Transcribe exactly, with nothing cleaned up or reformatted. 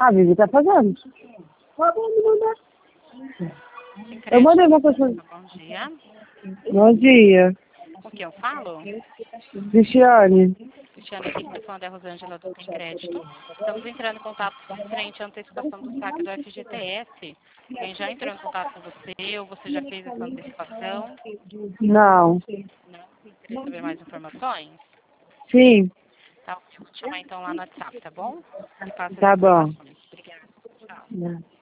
A Vivi tá fazendo. Pode me mandar. Eu Incrédito. mandei uma pessoa. Bom dia. Bom dia. Com quem eu falo? Cristiane. Cristiane, aqui que falando é a Rosângela do Tem Crédito. Estamos entrando em contato frente à antecipação do saque do F G T S. Quem já entrou em contato com você ou você já fez essa antecipação? Não. Não? Queria saber mais informações? Sim. Tá, eu vou te chamar então lá no WhatsApp, tá bom? E passa as Tá bom. informações. Obrigada. Tchau.